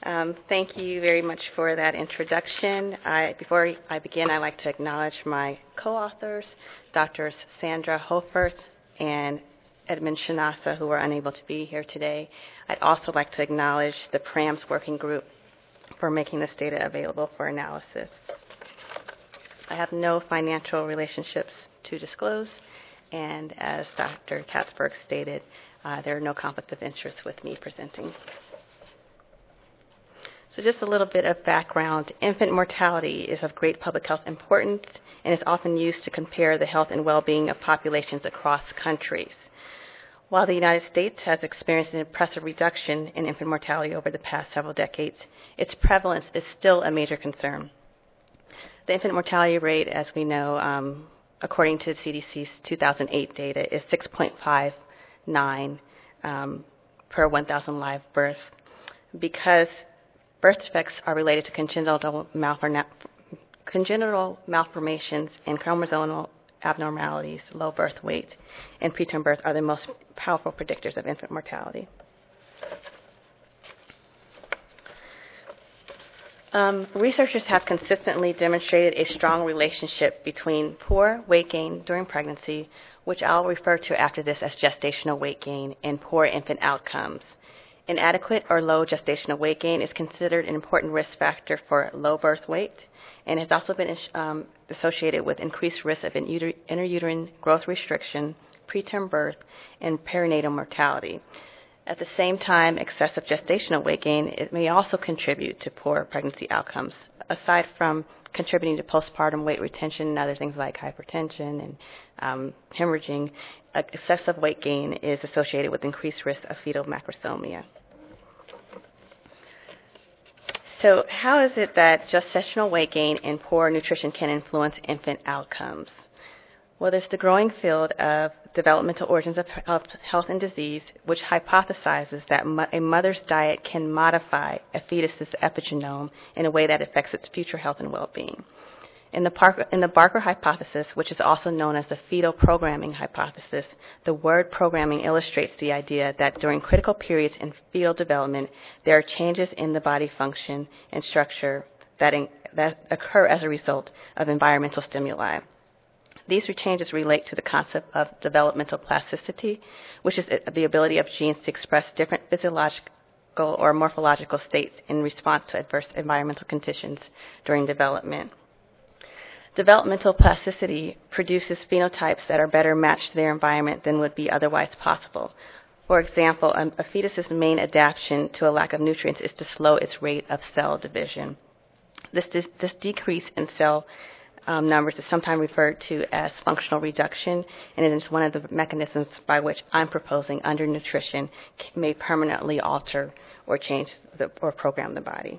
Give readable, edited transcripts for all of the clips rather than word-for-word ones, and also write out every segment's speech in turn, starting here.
Thank you very much for that introduction. Before I begin, I'd like to acknowledge my co-authors, Drs. Sandra Hofert and Edmund Shinasa, who are unable to be here today. I'd also like to acknowledge the PRAMS working group for making this data available for analysis. I have no financial relationships to disclose, and as Dr. Katzberg stated, there are no conflicts of interest with me presenting. So just a little bit of background. Infant mortality is of great public health importance and is often used to compare the health and well-being of populations across countries. While the United States has experienced an impressive reduction in infant mortality over the past several decades, its prevalence is still a major concern. The infant mortality rate, as we know, according to CDC's 2008 data, is 6.59 per 1,000 live births. Because birth defects are related to congenital malformations and chromosomal abnormalities, low birth weight, and preterm birth are the most powerful predictors of infant mortality. Researchers have consistently demonstrated a strong relationship between poor weight gain during pregnancy, which I'll refer to after this as gestational weight gain, and poor infant outcomes. Inadequate or low gestational weight gain is considered an important risk factor for low birth weight, and has also been associated with increased risk of intrauterine growth restriction, preterm birth, and perinatal mortality. At the same time, excessive gestational weight gain, it may also contribute to poor pregnancy outcomes, aside from contributing to postpartum weight retention and other things like hypertension and hemorrhaging. Excessive weight gain is associated with increased risk of fetal macrosomia. So how is it that gestational weight gain and poor nutrition can influence infant outcomes? Well, there's the growing field of developmental origins of health and disease, which hypothesizes that a mother's diet can modify a fetus's epigenome in a way that affects its future health and well-being. In the Barker hypothesis, which is also known as the fetal programming hypothesis, the word programming illustrates the idea that during critical periods in fetal development, there are changes in the body function and structure that occur as a result of environmental stimuli. These changes relate to the concept of developmental plasticity, which is the ability of genes to express different physiological or morphological states in response to adverse environmental conditions during development. Developmental plasticity produces phenotypes that are better matched to their environment than would be otherwise possible. For example, a fetus's main adaptation to a lack of nutrients is to slow its rate of cell division. This decrease in cell numbers is sometimes referred to as functional reduction, and it is one of the mechanisms by which I'm proposing undernutrition may permanently alter or change or program the body.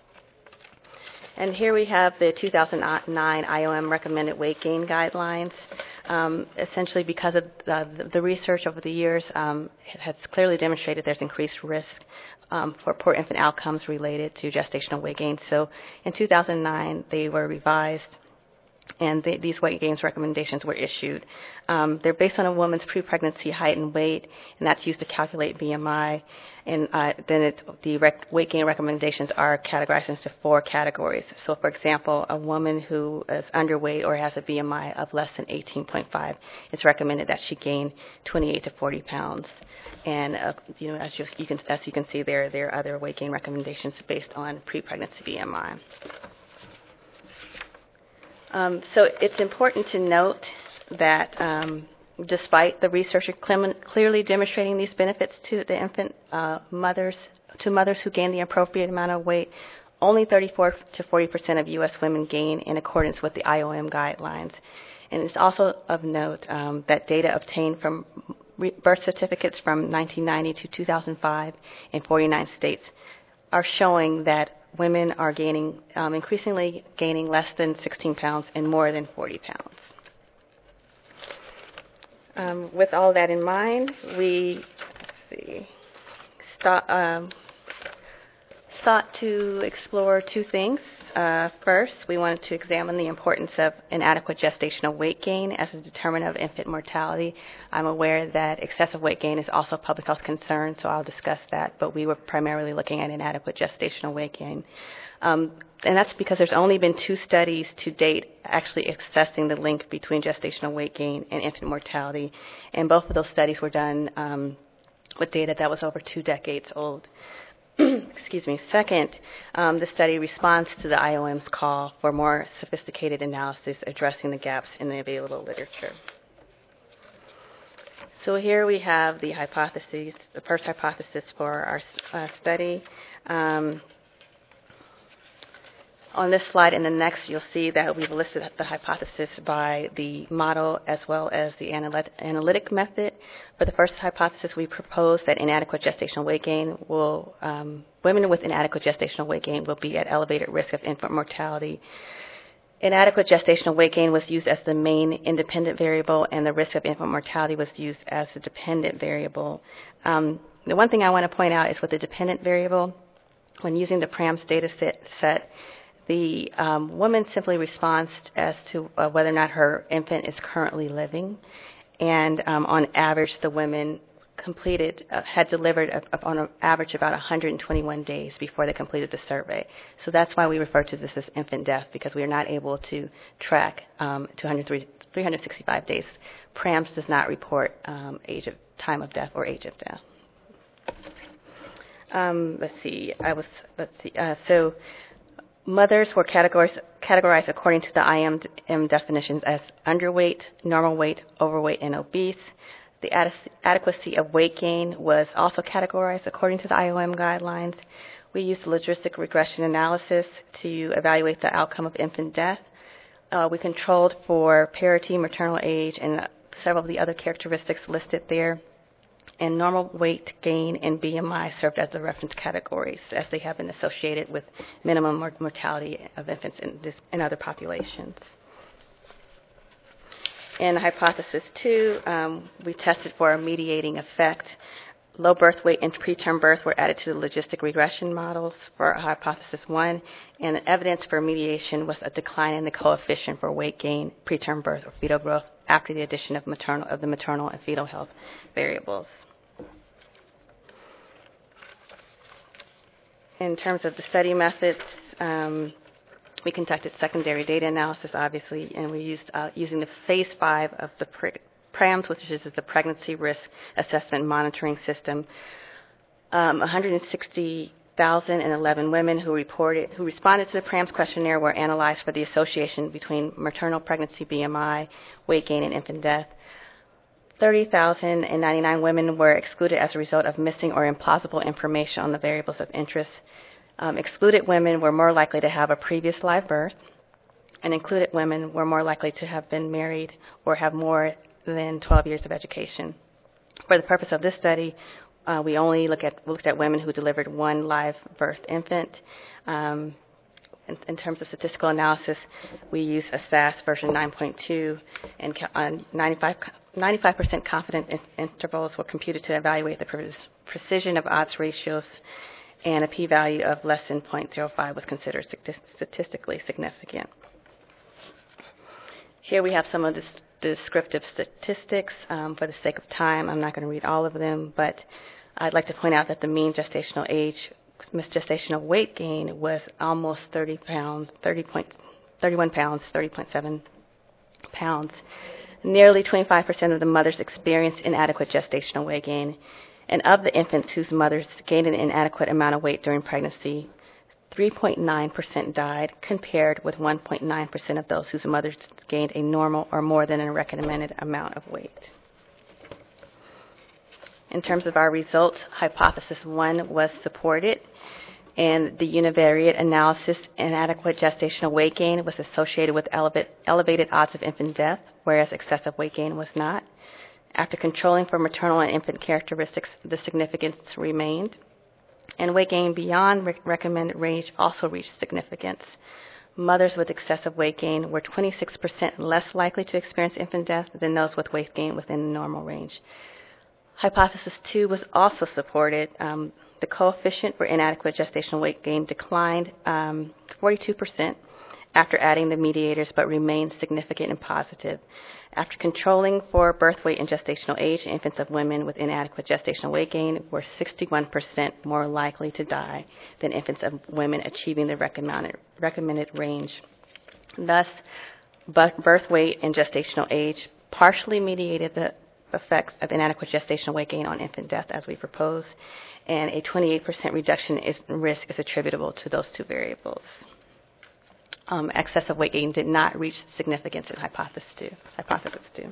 And here we have the 2009 IOM recommended weight gain guidelines. Essentially, because of the research over the years, it has clearly demonstrated there's increased risk for poor infant outcomes related to gestational weight gain. So in 2009, they were revised, and these weight gains recommendations were issued. They're based on a woman's pre-pregnancy height and weight, and that's used to calculate BMI. And then the weight gain recommendations are categorized into 4 categories. So, for example, a woman who is underweight or has a BMI of less than 18.5, it's recommended that she gain 28 to 40 pounds. And as you can see there are other weight gain recommendations based on pre-pregnancy BMI. So it's important to note that despite the research clearly demonstrating these benefits to the infant mothers who gain the appropriate amount of weight, only 34 to 40% of U.S. women gain in accordance with the IOM guidelines. And it's also of note that data obtained from birth certificates from 1990 to 2005 in 49 states are showing that women are increasingly gaining less than 16 pounds and more than 40 pounds. With all that in mind, we sought to explore 2 things. First, we wanted to examine the importance of inadequate gestational weight gain as a determinant of infant mortality. I'm aware that excessive weight gain is also a public health concern, so I'll discuss that, but we were primarily looking at inadequate gestational weight gain. And that's because there's only been 2 studies to date actually assessing the link between gestational weight gain and infant mortality, and both of those studies were done with data that was over 2 decades old. Excuse me. Second, the study responds to the IOM's call for more sophisticated analysis addressing the gaps in the available literature. So here we have the hypotheses, the first hypothesis for our study. On this slide and the next, you'll see that we've listed the hypothesis by the model as well as the analytic method. For the first hypothesis, we propose that inadequate gestational weight gain will, women with inadequate gestational weight gain will be at elevated risk of infant mortality. Inadequate gestational weight gain was used as the main independent variable, and the risk of infant mortality was used as a dependent variable. The one thing I want to point out is with the dependent variable, when using the PRAMS data set, the woman simply responds as to whether or not her infant is currently living, and on average, the women had delivered on an average about 121 days before they completed the survey. So that's why we refer to this as infant death, because we are not able to track 365 days. PRAMS does not report time of death or age of death. So mothers were categorized according to the IOM definitions as underweight, normal weight, overweight, and obese. The adequacy of weight gain was also categorized according to the IOM guidelines. We used logistic regression analysis to evaluate the outcome of infant death. We controlled for parity, maternal age, and several of the other characteristics listed there. And normal weight gain and BMI served as the reference categories, as they have been associated with minimum mortality of infants in other populations. In hypothesis 2, we tested for a mediating effect. Low birth weight and preterm birth were added to the logistic regression models for hypothesis 1, and the evidence for mediation was a decline in the coefficient for weight gain, preterm birth, or fetal growth after the addition of the maternal and fetal health variables. In terms of the study methods, we conducted secondary data analysis, obviously, and we used using the phase 5 of the PRAMS, which is the Pregnancy Risk Assessment Monitoring System. 160,011 women who responded to the PRAMS questionnaire were analyzed for the association between maternal pregnancy BMI, weight gain, and infant death. 30,099 women were excluded as a result of missing or implausible information on the variables of interest. Excluded women were more likely to have a previous live birth, and included women were more likely to have been married or have more than 12 years of education. For the purpose of this study, we only looked at women who delivered one live birth infant. In terms of statistical analysis, we used a SAS version 9.2, and 95% confidence intervals were computed to evaluate the precision of odds ratios, and a p-value of less than 0.05 was considered statistically significant. Here we have some of the descriptive statistics. For the sake of time, I'm not going to read all of them, but I'd like to point out that the mean gestational age, gestational weight gain was almost 31 pounds, 30.7 pounds. Nearly 25% of the mothers experienced inadequate gestational weight gain, and of the infants whose mothers gained an inadequate amount of weight during pregnancy, 3.9% died, compared with 1.9% of those whose mothers gained a normal or more than a recommended amount of weight. In terms of our results, hypothesis 1 was supported, and the univariate analysis inadequate gestational weight gain was associated with elevated odds of infant death, whereas excessive weight gain was not. After controlling for maternal and infant characteristics, the significance remained, and weight gain beyond recommended range also reached significance. Mothers with excessive weight gain were 26% less likely to experience infant death than those with weight gain within the normal range. Hypothesis 2 was also supported. The coefficient for inadequate gestational weight gain declined 42% after adding the mediators, but remained significant and positive. After controlling for birth weight and gestational age, infants of women with inadequate gestational weight gain were 61% more likely to die than infants of women achieving the recommended range. Thus, birth weight and gestational age partially mediated the effects of inadequate gestational weight gain on infant death as we propose, and a 28% reduction in risk is attributable to those two variables. Excessive weight gain did not reach significance in hypothesis 2.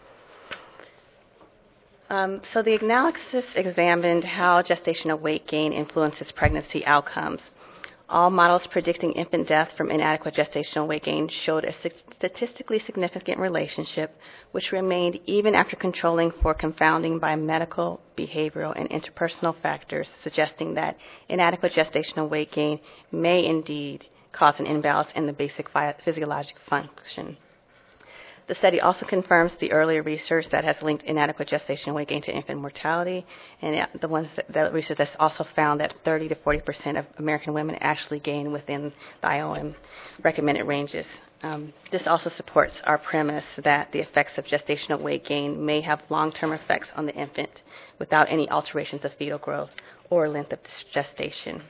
So the analysis examined how gestational weight gain influences pregnancy outcomes. All models predicting infant death from inadequate gestational weight gain showed a statistically significant relationship, which remained even after controlling for confounding by medical, behavioral, and interpersonal factors, suggesting that inadequate gestational weight gain may indeed cause an imbalance in the basic physiologic function. The study also confirms the earlier research that has linked inadequate gestational weight gain to infant mortality, and the research has also found that 30 to 40% of American women actually gain within the IOM recommended ranges. This also supports our premise that the effects of gestational weight gain may have long-term effects on the infant without any alterations of fetal growth or length of gestation.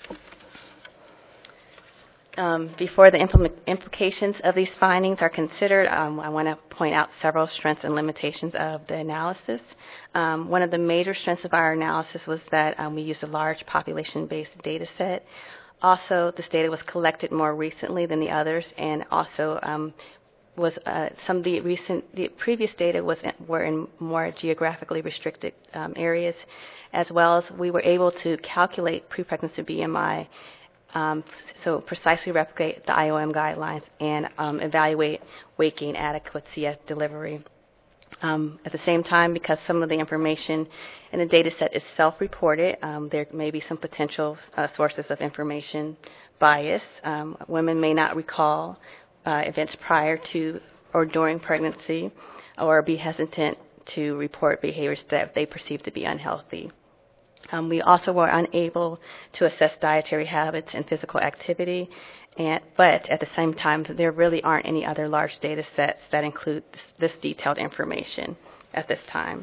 Before the implications of these findings are considered, I want to point out several strengths and limitations of the analysis. One of the major strengths of our analysis was that we used a large population-based data set. Also, this data was collected more recently than the others, and also some of the previous data were in more geographically restricted areas, as well as we were able to calculate pre-pregnancy BMI, so precisely replicate the IOM guidelines and evaluate weight gain adequacy at delivery. At the same time, because some of the information in the data set is self-reported, there may be some potential sources of information bias. Women may not recall events prior to or during pregnancy, or be hesitant to report behaviors that they perceive to be unhealthy. We also were unable to assess dietary habits and physical activity, but at the same time, there really aren't any other large data sets that include this detailed information at this time.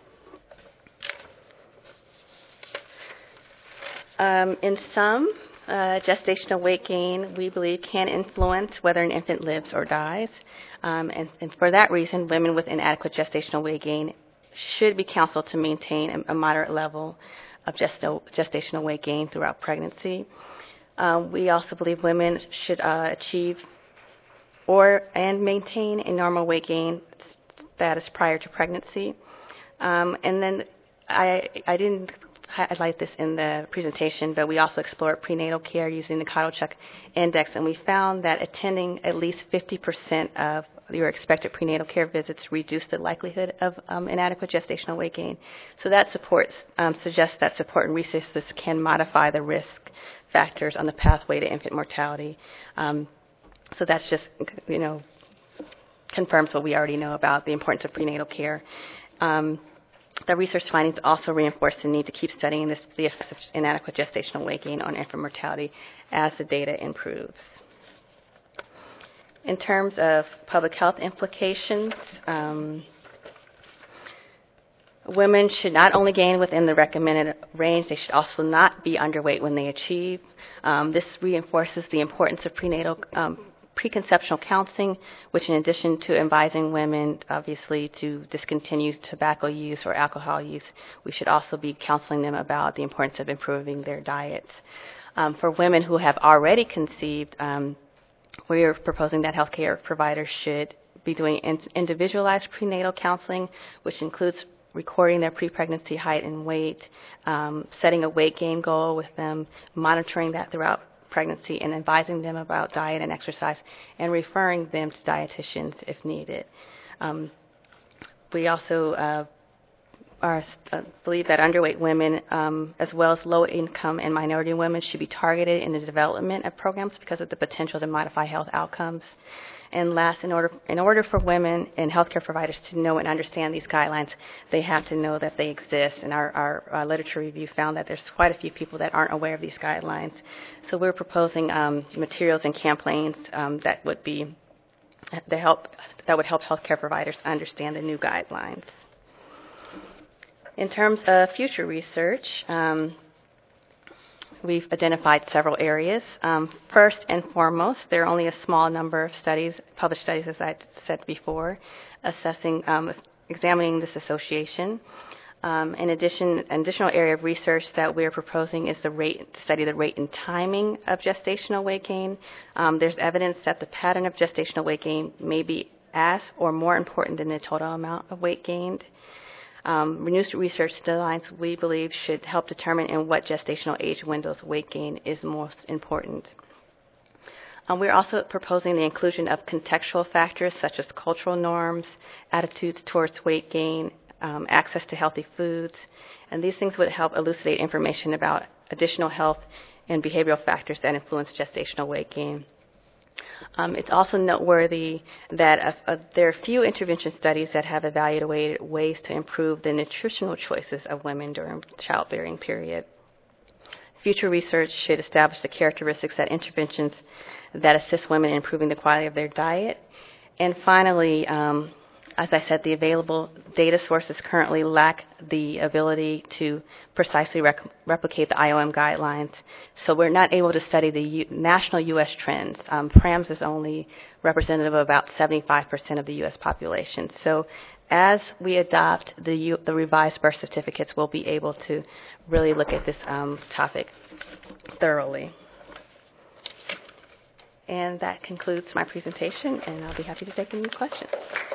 In sum, gestational weight gain, we believe, can influence whether an infant lives or dies, and for that reason, women with inadequate gestational weight gain should be counseled to maintain a moderate level of gestational weight gain throughout pregnancy. We also believe women should achieve and maintain a normal weight gain status prior to pregnancy. And then I didn't highlight this in the presentation, but we also explored prenatal care using the Kotelchuk Index, and we found that attending at least 50% of your expected prenatal care visits reduce the likelihood of inadequate gestational weight gain. So that suggests that support and resources can modify the risk factors on the pathway to infant mortality. So that's just, confirms what we already know about the importance of prenatal care. The research findings also reinforce the need to keep studying the effects of inadequate gestational weight gain on infant mortality as the data improves. In terms of public health implications, women should not only gain within the recommended range, they should also not be underweight when they achieve. This reinforces the importance of preconceptional counseling, which in addition to advising women, obviously, to discontinue tobacco use or alcohol use, we should also be counseling them about the importance of improving their diets. For women who have already conceived, we are proposing that healthcare providers should be doing individualized prenatal counseling, which includes recording their pre-pregnancy height and weight, setting a weight gain goal with them, monitoring that throughout pregnancy, and advising them about diet and exercise, and referring them to dietitians if needed. We also believe that underweight women, as well as low-income and minority women, should be targeted in the development of programs because of the potential to modify health outcomes. And last, in order for women and healthcare providers to know and understand these guidelines, they have to know that they exist. And our literature review found that there's quite a few people that aren't aware of these guidelines. So we're proposing materials and campaigns that would help healthcare providers understand the new guidelines. In terms of future research, we've identified several areas. First and foremost, there are only a small number of published studies, as I said before, examining this association. In addition, an additional area of research that we're proposing is study the rate and timing of gestational weight gain. There's evidence that the pattern of gestational weight gain may be as or more important than the total amount of weight gained. Renewed research designs, we believe, should help determine in what gestational age windows weight gain is most important. We're also proposing the inclusion of contextual factors such as cultural norms, attitudes towards weight gain, access to healthy foods, and these things would help elucidate information about additional health and behavioral factors that influence gestational weight gain. It's also noteworthy that there are few intervention studies that have evaluated ways to improve the nutritional choices of women during the childbearing period. Future research should establish the characteristics that interventions that assist women in improving the quality of their diet. And finally, as I said, the available data sources currently lack the ability to precisely replicate the IOM guidelines, so we're not able to study the national U.S. trends. PRAMS is only representative of about 75% of the U.S. population. So as we adopt the revised birth certificates, we'll be able to really look at this topic thoroughly. And that concludes my presentation, and I'll be happy to take any questions.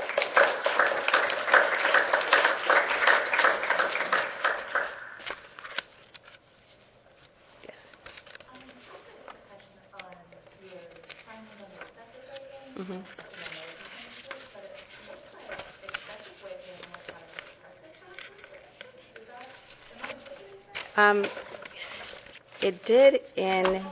It did in.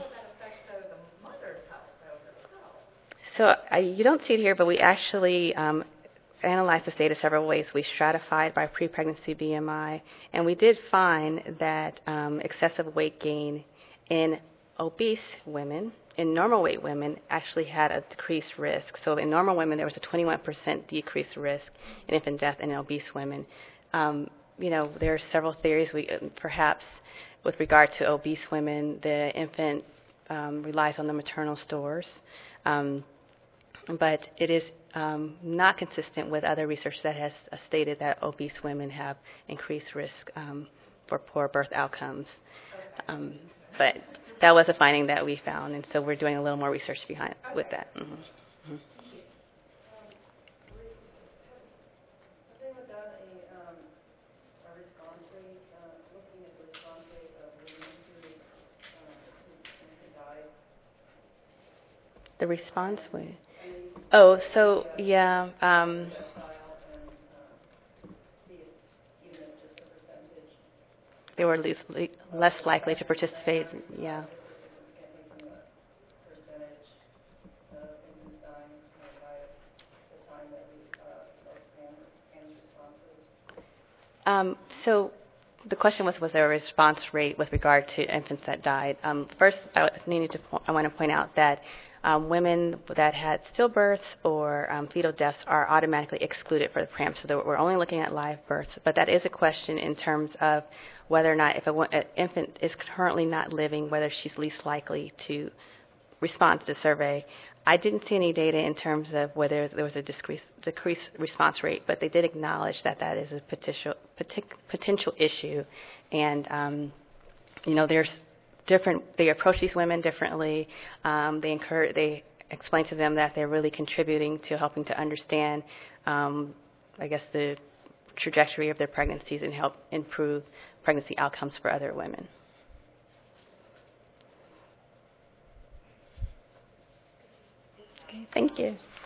So you don't see it here, but we actually analyzed this data several ways. We stratified by pre-pregnancy BMI, and we did find that excessive weight gain in obese women, in normal weight women, actually had a decreased risk. So in normal women, there was a 21% decreased risk in infant death in obese women. There are several theories. Perhaps with regard to obese women, the infant relies on the maternal stores. But it is not consistent with other research that has stated that obese women have increased risk for poor birth outcomes. But that was a finding that we found, and so we're doing a little more research behind with that. Mm-hmm. Mm-hmm. The response rate. Oh, so yeah. They were less likely to participate. Yeah. So the question was there a response rate with regard to infants that died? First, I want to point out that women that had stillbirths or fetal deaths are automatically excluded for the PRAM, so we're only looking at live births. But that is a question in terms of whether or not if an infant is currently not living, whether she's least likely to respond to the survey. I didn't see any data in terms of whether there was a decreased response rate, but they did acknowledge that that is a potential issue. And, there's different, they approach these women differently. They explain to them that they're really contributing to helping to understand, the trajectory of their pregnancies and help improve pregnancy outcomes for other women. Okay, thank you.